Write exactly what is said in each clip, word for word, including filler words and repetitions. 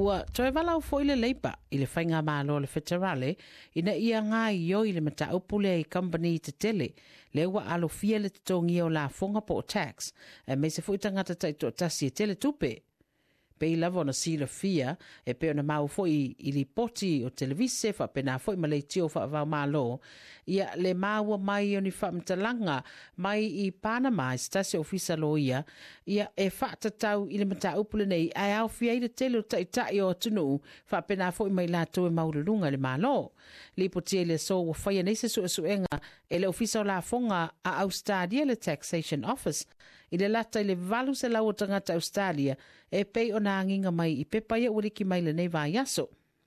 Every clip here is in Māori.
Ua, toe walau fo ile leipa, ile whainga malo le federale, ina ia ngā io ile mata upule i company te tele, le ua alo fia le tongi o la fonga po tax, e me se fo itangata taito tasi e tele tupe. Pe i lava ona sila fia, e pe ona mau fo i, i li poti o televise, fa pena fo i malei tio fa vau malo, ia le maua mai o ni fa mtalanga, mai i Panama, i stasi ofisa lo ia, ia e fa tatau i le mata upule nei, ai au fia i le tele o tai tai o tunu, fa pena fo i mai la to e maururunga le malo. Li poti e le so o faya nei se su e suenga, e le ofisa o la fonga a Australia le Taxation Office, i le lata i le valu se lau o tangata Australia, e pei o na anginga mai i pepaia uriki mai le nei vai aso.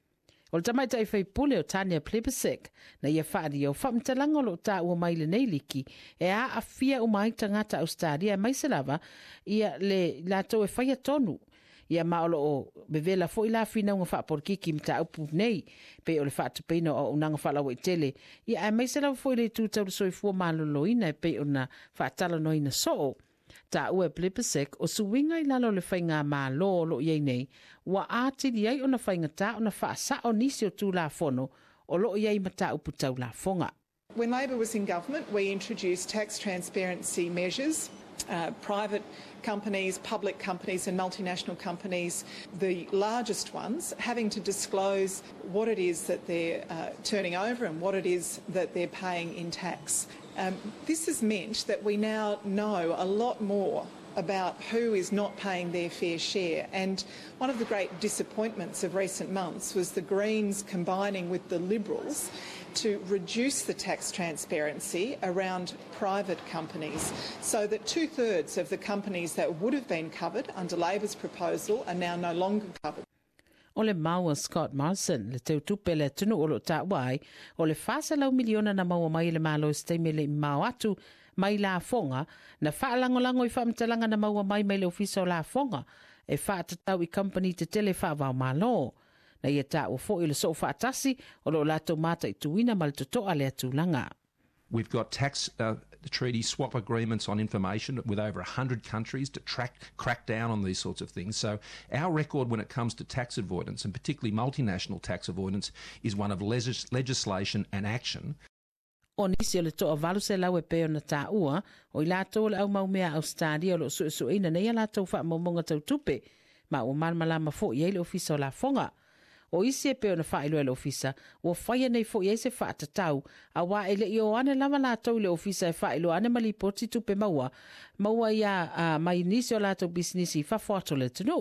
O le tamaita i whai pule o Tania Plibersek, na ia whaari o whamtalanga lo ta ua mai le nei liki, e a a fia o mai tangata Australia, e mai se lava, ia le lato e whaia tonu, ia maolo o bevela fo i la fina unga whaaporkiki mta upu nei, pe o le whaatupina o unanga whalawa i tele, ia e mai se lava fo i le tūtau le soifua maloloina, e pe o na whaatala noina soo. Ta ue Plibersek o suwinga i lalo le whainga mā lo lo iei nei, wa āti di ai o na whainga ta o na whaasa o nisi o tū la fono o lo iei mata upu tau la fonga. When Labor was in government, we introduced tax transparency measures. Uh, private companies, public companies and multinational companies, the largest ones, having to disclose what it is that they're uh, turning over and what it is that they're paying in tax. Um, this has meant that we now know a lot more about who is not paying their fair share. And one of the great disappointments of recent months was the Greens combining with the Liberals to reduce the tax transparency around private companies so that two-thirds of the companies that would have been covered under Labor's proposal are now no longer covered. O le maua Scott Morrison, le teu tupe le tunu o lo ta wai, o le whasa lau miliona na maua mai le malo steime le mau atu mai la fonga, na whaalangolango i whamtalanga na maua mai mai le ofisa o la fonga, e whaatatau i company te tele whaavau malo. Na ia ta o fo i le so whaatasi, o lo lato mata i tuina ma le totoa le atulanga. We've got tax uh, treaty swap agreements on information with over one hundred countries to track, crack down on these sorts of things. So our record when it comes to tax avoidance, and particularly multinational tax avoidance, is one of legis legislation and action. O nisi o le toa valu se lau e peo na tā ua, o i lato le au maumea Australia o lo su su ina nei a lato wha maumonga tau tupe, ma o malmalama fo i eile ofisa o la fonga. O isi e peo na wha ilo e le ofisa, o whaia nei fo i eise wha atatau, a wā ele i o ane lama lātou le ofisa e wha ilo ane malipoti tupe maua, maua ia uh, mai nisi o lātou bisnisi i whawhato le tunu.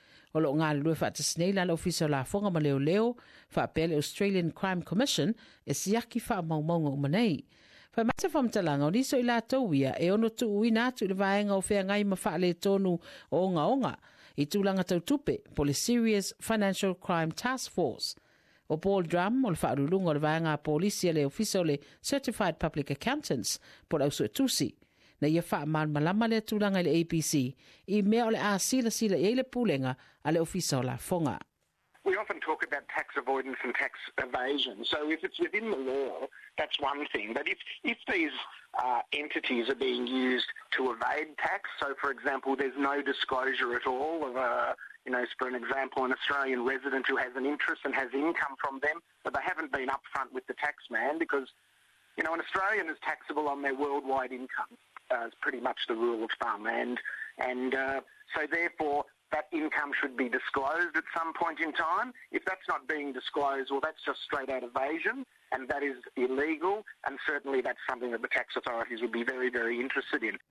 O lo ngā lue wha atasnei la le ofisa o la fonga ma leo leo, wha pele Australian Crime Commission, e siaki wha maumonga umanei. Wha mata whamtalanga o niso i lātou ia, e ono tu ui nātu i le vaenga o whea ngai ma wha le tonu o onga onga. I tūlanga tau tupe, po le Serious Financial Crime Task Force. O Paul Drum, o le whaarulunga o le vaenga polisia le ofisa o le Certified Public Accountants, po le ausu e tusi. Na ia wha man malama le tūlanga le A B C, i mea o le a sila sila e le pūlenga a le ofisa o la fonga. We often talk about tax avoidance and tax evasion. So if it's within the law, that's one thing. But if, if these uh, entities are being used to evade tax, so for example, there's no disclosure at all of a, you know, for an example, an Australian resident who has an interest and has income from them, but they haven't been upfront with the tax man because, you know, an Australian is taxable on their worldwide income. Uh, it's pretty much the rule of thumb. And, and uh, so therefore, that income should be disclosed at some point in time. If that's not being disclosed, well, that's just straight out evasion, and that is illegal, and certainly that's something that the tax authorities would be very, very interested in.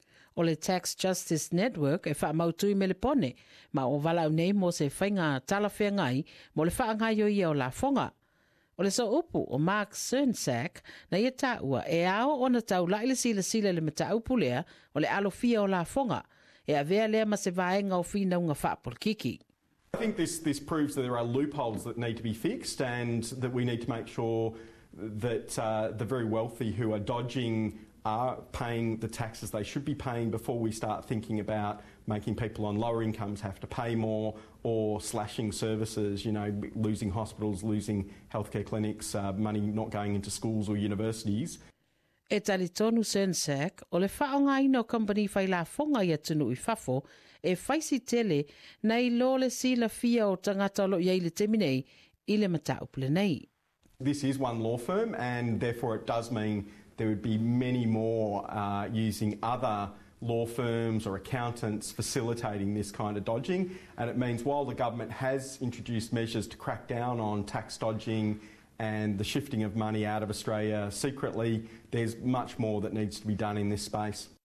O le Tax Justice Network e wha mautui me le pone, ma o wala nei mo se whainga talawhia ngai, mo le wha ngai o ia o la fonga. O le so upu o Mark Cernsack na ia taua e ao o na tau laile sila sila le mata upu lea o le alofia o la fonga. E avea lea ma se vaenga o fina unga whaapolkiki. I think this, this proves that there are loopholes that need to be fixed and that we need to make sure that uh, the very wealthy who are dodging are paying the taxes they should be paying before we start thinking about making people on lower incomes have to pay more or slashing services, you know, losing hospitals, losing healthcare clinics, uh, money not going into schools or universities. E tali tonu Sensec, o le whaonga ino company whai la whonga ia tunu i whafo, e whaisi tele na i lo le sila fia o tangata lo iei le teminei i le mata upule nei. This is one law firm, and therefore it does mean there would be many more uh, using other law firms or accountants facilitating this kind of dodging. And it means while the government has introduced measures to crack down on tax dodging and the shifting of money out of Australia secretly, there's much more that needs to be done in this space.